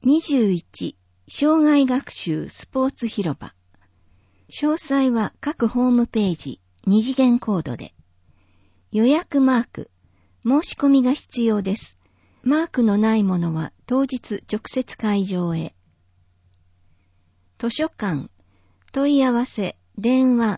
21、障害学習スポーツ広場。詳細は各ホームページ、二次元コードで。予約マーク、申し込みが必要です。マークのないものは当日直接会場へ。図書館、問い合わせ、電話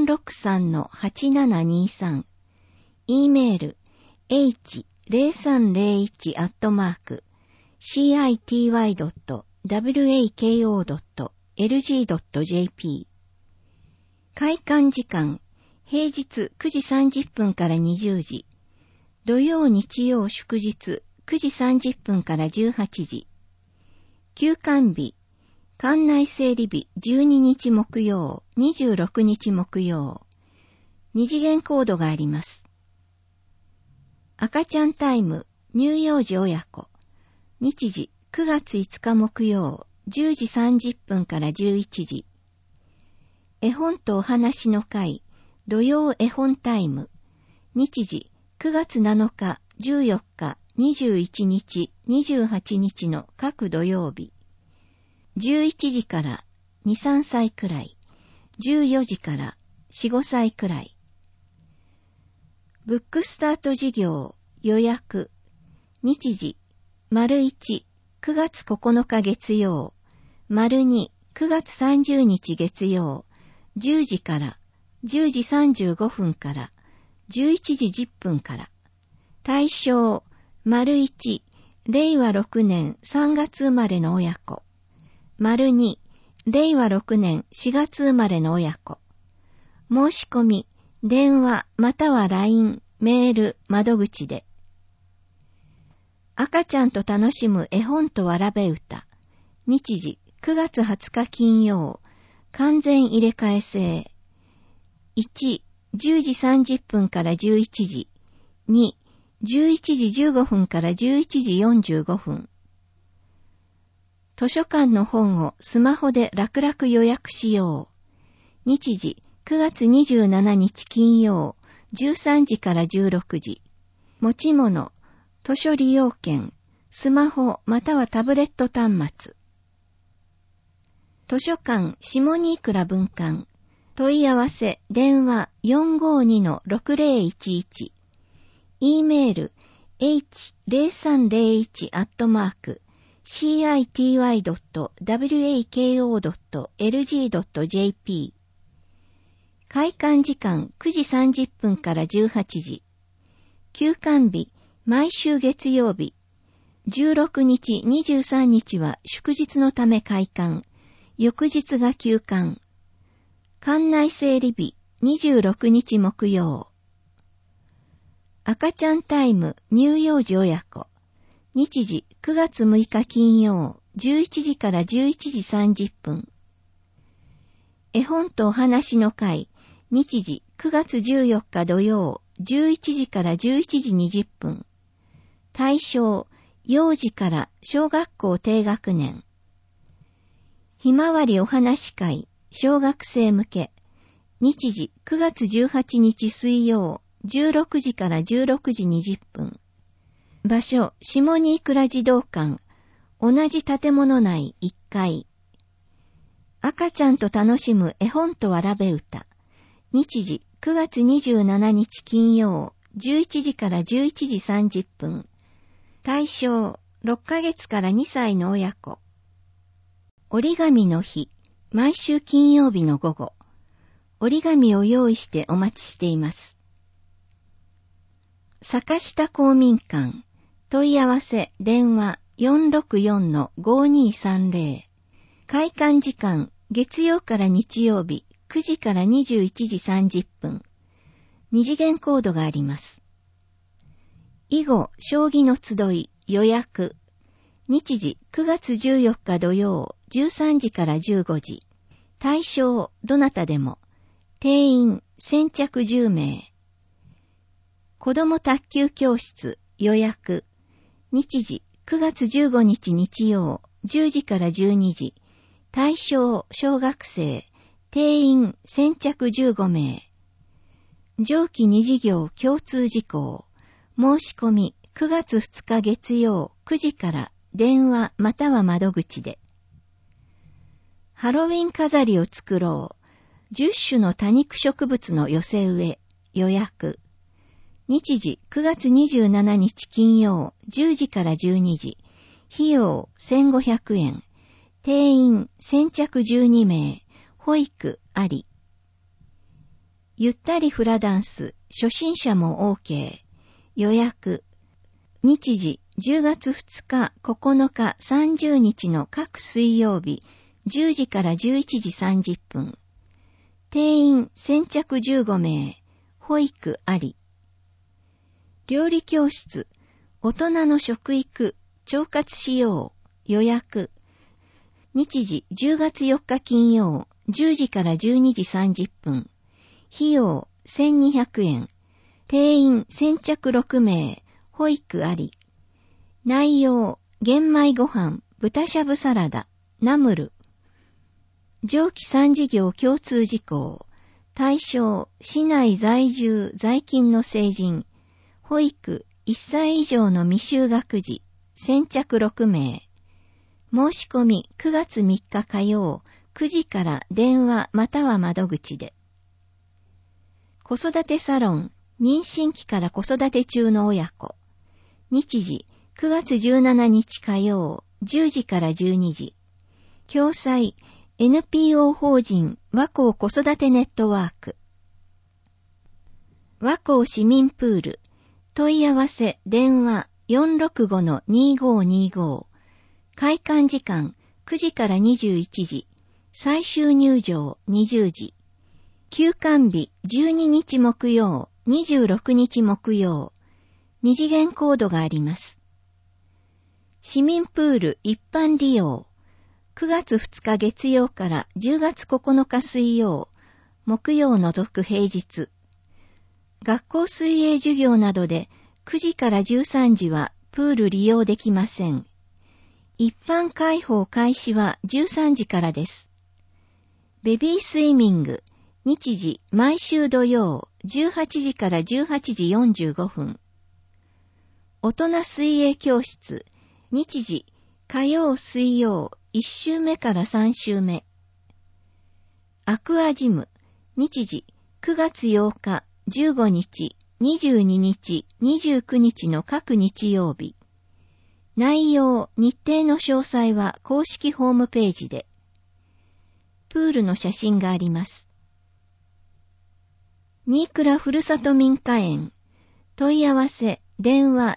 463-8723。E メール、h0301-city.wako.lg.jp。開館時間、平日9時30分から20時。土曜日曜祝日9時30分から18時。休館日、館内整理日12日木曜、26日木曜。二次元コードがあります。赤ちゃんタイム、乳幼児親子。日時9月5日木曜、10時30分から11時。絵本とお話の会、土曜絵本タイム。日時9月7日、14日、21日、28日の各土曜日。11時から2、3歳くらい。14時から4、5歳くらい。ブックスタート事業予約。日時、1、9月9日月曜。2、9月30日月曜。10時から、10時35分から、11時10分から。対象、1、令和6年3月生まれの親子。2、令和6年4月生まれの親子。申し込み、電話または LINE、メール、窓口で。赤ちゃんと楽しむ絵本とわらべ歌。日時、9月20日金曜。完全入れ替え制。1、10時30分から11時。2、11時15分から11時45分。図書館の本をスマホで楽々予約しよう。日時、9月27日金曜、13時から16時。持ち物、図書利用券、スマホまたはタブレット端末。図書館下新倉分館。問い合わせ電話 452-6011。E メール h0301-city.wako.lg.jp。開館時間9時30分から18時。休館日毎週月曜日。16日、23日は祝日のため開館。翌日が休館。館内整理日26日木曜。赤ちゃんタイム乳幼児親子。日時9月6日金曜11時から11時30分。絵本とお話の会。日時9月14日土曜11時から11時20分。対象幼児から小学校低学年。ひまわりお話会、小学生向け。日時9月18日水曜、16時から16時20分。場所、下新倉児童館。同じ建物内1階。赤ちゃんと楽しむ絵本とわらべ歌。日時9月27日金曜、11時から11時30分。対象、6ヶ月から2歳の親子。折り紙の日、毎週金曜日の午後。折り紙を用意してお待ちしています。坂下公民館。問い合わせ電話 464-5230。開館時間月曜から日曜日9時から21時30分。二次元コードがあります。囲碁将棋の集い予約。日時9月14日土曜13時から15時。対象どなたでも。定員先着10名。子ども卓球教室予約。日時9月15日日曜10時から12時。対象小学生。定員先着15名。上記2事業共通事項。申し込み9月2日月曜9時から電話または窓口で。ハロウィン飾りを作ろう。10種の多肉植物の寄せ植え、予約。日時9月27日金曜10時から12時。費用1500円。定員先着12名。保育あり。ゆったりフラダンス、初心者も OK。予約。日時10月2日、9日、30日の各水曜日、10時から11時30分。定員先着15名。保育あり。料理教室、大人の食育、腸活しよう、予約。日時10月4日金曜、10時から12時30分。費用1200円。定員先着6名。保育あり。内容、玄米ご飯、豚しゃぶサラダ、ナムル。上記3事業共通事項。対象、市内在住、在勤の成人。保育、1歳以上の未就学児。先着6名。申し込み9月3日火曜、9時から電話または窓口で。子育てサロン、妊娠期から子育て中の親子。日時、9月17日火曜、10時から12時。共催、NPO 法人和光子育てネットワーク。和光市民プール。問い合わせ、電話 465-2525。開館時間、9時から21時。最終入場、20時。休館日、12日木曜、26日木曜。二次元コードがあります。市民プール一般利用。9月2日月曜から10月9日水曜、木曜除く平日。学校水泳授業などで9時から13時はプール利用できません。一般開放開始は13時からです。ベビースイミング、日時毎週土曜18時から18時45分。大人水泳教室、日時火曜水曜1週目から3週目。アクアジム、日時9月8日、15日、22日、29日の各日曜日。内容、日程の詳細は公式ホームページで。プールの写真があります。新倉ふるさと民家園。問い合わせ、電話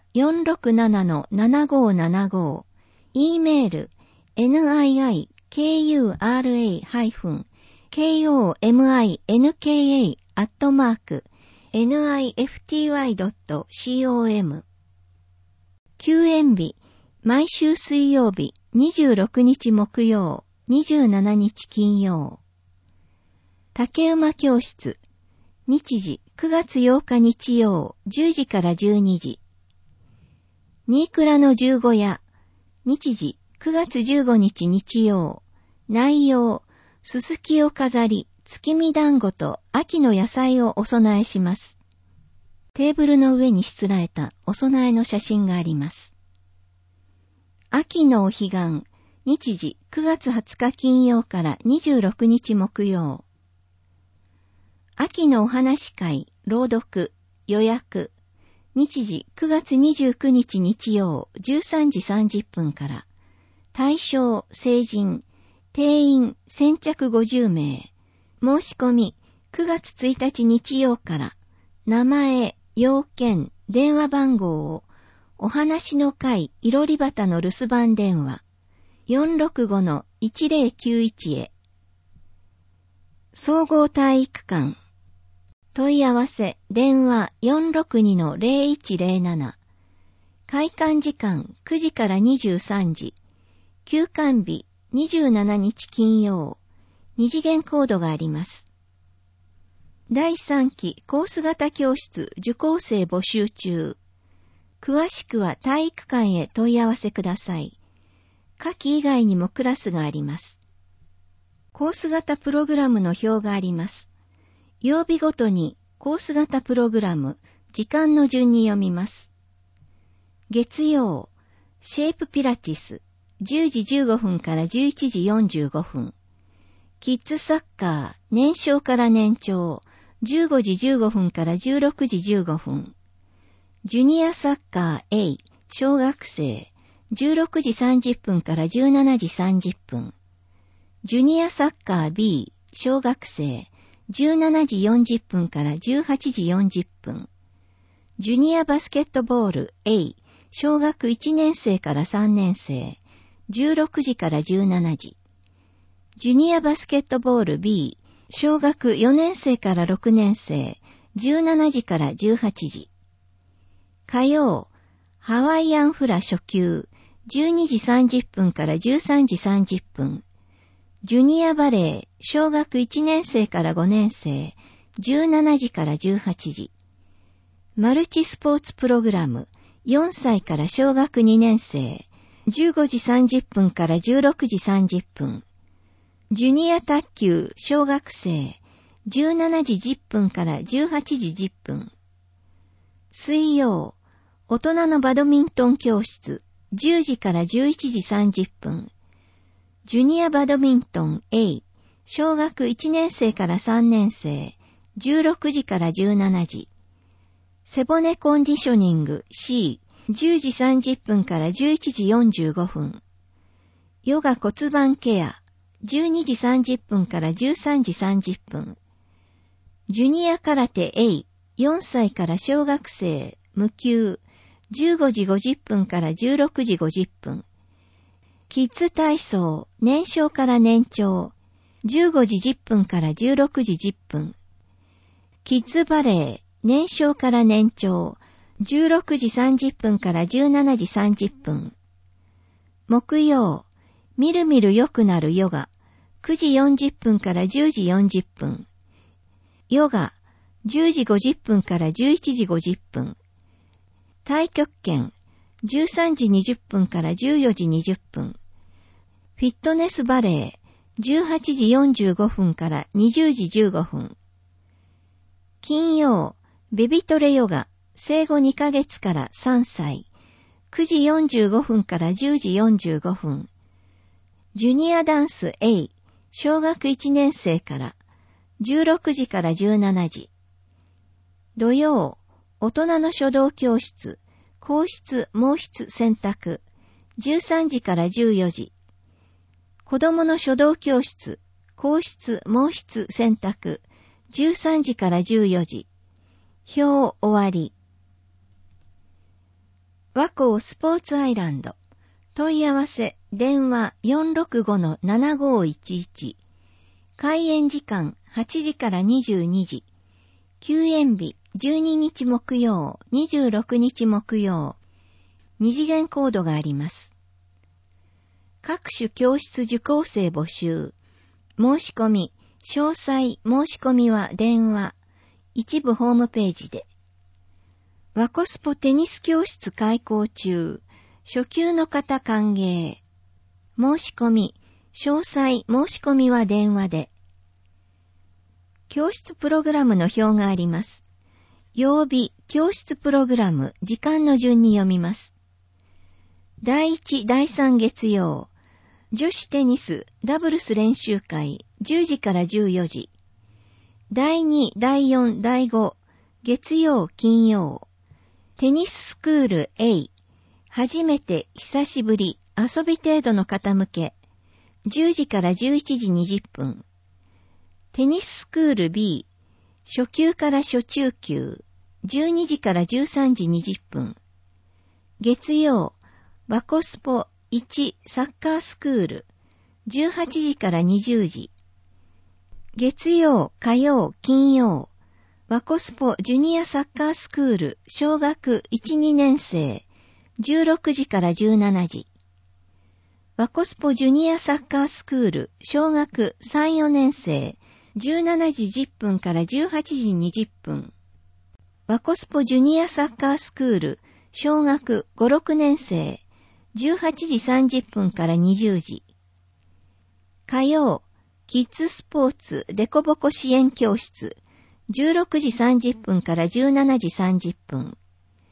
467-7575。E メール、niikura-minka@nifty.com。休園日、毎週水曜日、26日木曜、27日金曜。竹馬教室、日時9月8日日曜、10時から12時。新倉の十五夜、日時9月15日日曜。内容、すすきを飾り、月見団子と秋の野菜をお供えします。テーブルの上にしつらえたお供えの写真があります。秋のお彼岸、日時9月20日金曜から26日木曜。秋のお話会、朗読、予約。日時9月29日日曜13時30分から。対象、成人。定員、先着50名。申し込み、9月1日日曜から。名前、要件、電話番号を、お話の会、いろりばたの留守番電話。465-1091へ。総合体育館。問い合わせ、電話 462-0107。開館時間9時から23時。休館日27日金曜。二次元コードがあります。第3期コース型教室受講生募集中。詳しくは体育館へ問い合わせください。夏季以外にもクラスがあります。コース型プログラムの表があります。曜日ごとにコース型プログラム、時間の順に読みます。月曜、 シェイプピラティス、10時15分から11時45分。キッズサッカー、年少から年長、15時15分から16時15分。ジュニアサッカー A、小学生、16時30分から17時30分。ジュニアサッカー B、小学生、17時40分から18時40分。ジュニアバスケットボール A、小学1年生から3年生、16時から17時。ジュニアバスケットボール B、小学4年生から6年生、17時から18時。火曜、ハワイアンフラ初級、12時30分から13時30分。ジュニアバレー、小学1年生から5年生、17時から18時。マルチスポーツプログラム、4歳から小学2年生、15時30分から16時30分。ジュニア卓球、小学生、17時10分から18時10分。水曜、大人のバドミントン教室、10時から11時30分。ジュニアバドミントン A、小学1年生から3年生、16時から17時。背骨コンディショニング C、10時30分から11時45分。ヨガ骨盤ケア、12時30分から13時30分。ジュニア空手 A、4歳から小学生、無給、15時50分から16時50分。キッズ体操、年少から年長、15時10分から16時10分。キッズバレー、年少から年長、16時30分から17時30分。木曜、みるみる良くなるヨガ、9時40分から10時40分。ヨガ、10時50分から11時50分。太極拳、13時20分から14時20分。フィットネスバレー、18時45分から20時15分。金曜、ベビトレヨガ、生後2ヶ月から3歳、9時45分から10時45分。ジュニアダンス A、小学1年生から、16時から17時。土曜、大人の書道教室、硬質、毛質選択、13時から14時。子供の書道教室、硬質、毛質選択、13時から14時。表終わり。和光スポーツアイランド。問い合わせ、電話 465-7511。開園時間8時から22時。休園日12日木曜、26日木曜。二次元コードがあります。各種教室受講生募集。申し込み、詳細申し込みは電話。一部ホームページで。和コスポテニス教室開講中。初級の方歓迎。申し込み、詳細申し込みは電話で。教室プログラムの表があります。曜日、教室プログラム、時間の順に読みます。第1、第3月曜。女子テニスダブルス練習会10時から14時。第2、第4、第5、月曜、金曜。テニススクール A、初めて、久しぶり、遊び程度の方向け。10時から11時20分。テニススクール B、初級から初中級。12時から13時20分。月曜、和コスポ1サッカースクール。18時から20時。月曜、火曜、金曜。和コスポジュニアサッカースクール小学1、2年生。16時から17時。和コスポジュニアサッカースクール小学3、4年生。17時10分から18時20分。和コスポジュニアサッカースクール小学5、6年生。18時30分から20時。火曜、キッズスポーツデコボコ支援教室。16時30分から17時30分。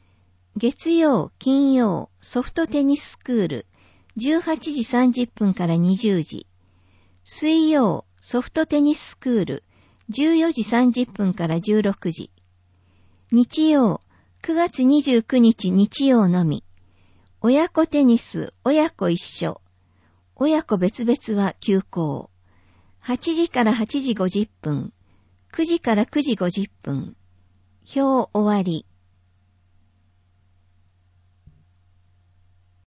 月曜、金曜、ソフトテニススクール、18時30分から20時。水曜、ソフトテニススクール、14時30分から16時。日曜、9月29日日曜のみ。親子テニス、親子一緒。親子別々は休校。8時から8時50分。9時から9時50分。表終わり。